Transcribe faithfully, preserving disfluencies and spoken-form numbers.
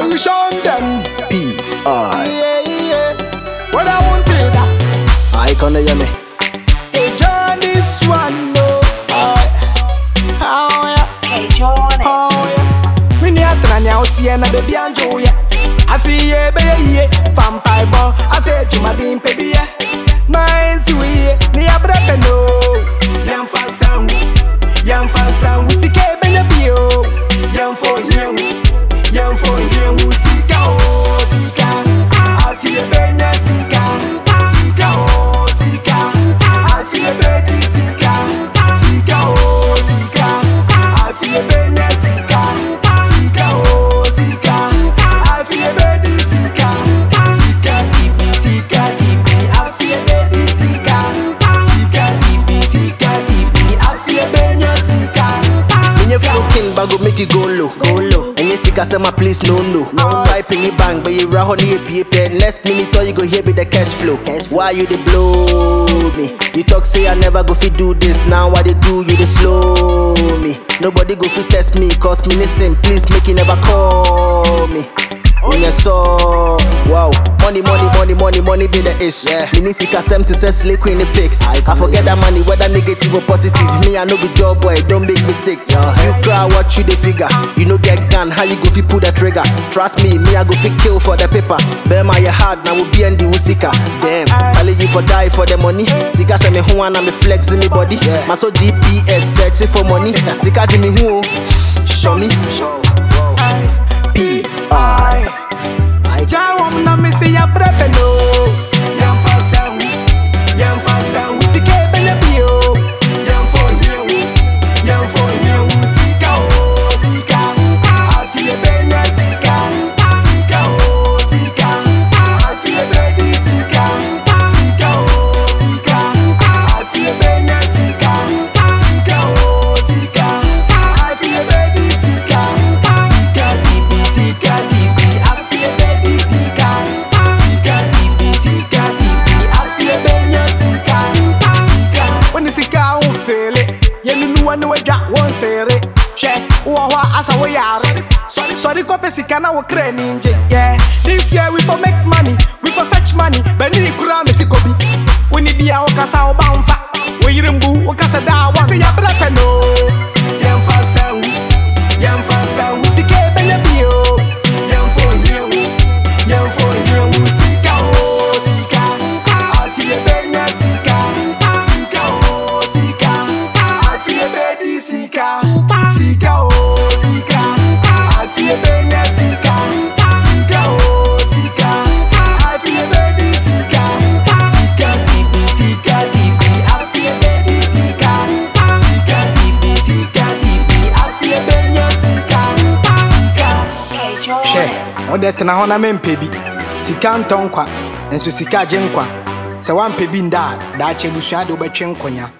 Solution them. P R. Yeah, yeah. What I want to do that. I can't hear me. Hey, John, this one, no. Oh, yeah. Hey, John. Oh, yeah. Me ni atrani out here na baby anjo ya. I feel yeah, baby yeah. Vampire ball. I feel you my dim baby yeah. My sweet, ni abrape no. Yam fa sound, yam fa sound. We see ke benya bio. Yam for you, yam for you. Sika oh sika. I feel benya sika, sika oh sika. I feel baby sika, sika oh sika. I feel benya sika, sika oh sika. I feel baby sika, sika dibi sika dibi. I feel baby sika, sika dibi sika dibi. I feel benya sika. When you flow king bag go make you go low, go low. And you sick as my please no no. No pipe in the bank, but you rah on the A P A. Next minute all you go hear be the cash flow. Why you dey blow me? You talk say I never go fit do this. Now what they do you dey slow me. Nobody go fit test me, cause me listen. Please make you never call me. When you saw, wow, money, money, money, money, money be the ish. Yeah. Me need sika sem to say slay queen the pics. I, I forget that money, whether negative or positive. Me I know be job boy, don't make me sick. Yeah. You cry, what you the figure? You know get gun, how you go fi pull the trigger? Trust me, me I go fi kill for the paper. Bear my heart, now will be in the usika. Damn, tell you for die for the money. Sika say me who and me flexing me body. Yeah. My so G P S searching for money. Sika me who, show me. P R. Jawam na me say ya brepe no. Yam fa sound, yam fa sound. We see ke benya bio. Yam for you, yam for you. Sika oh sika. I feel benya sika, sika oh sika. I feel baby sika, sika oh sika. I feel benya sika, sika oh sika. I feel baby sika, sika dibi sika dibi. I feel baby sika, sika dibi sika dibi. I feel benya sika, sika. When the sika won't feel it, you know one way that won't say it. Check, uwa asa we are. Sorry, sorry, kope sika na we kre ninja. Yeah, this year we for make money, we for search money. Beni kura me sikobi. We ni biya wakasa obamfa. We yirimbu wakasa da wa. Say ya brepe no. Yam fa sound, yam fa sound. We sika benya bio. Yam for you, yam for you. Sika oh sika. I feel benya sika, sika oh sika. I feel baby sika, sika oh sika. I feel benya sika, sika oh sika. I feel baby sika, sika dibi sika dibi. I feel baby sika, sika dibi sika dibi. I feel benya sika, sika. Hey, John. She, ode tena ho na mempe bi. Sika ntonkwa, enso sika agye nkwa. Se wampe bi nda, da ache busua de obetwe nkonya.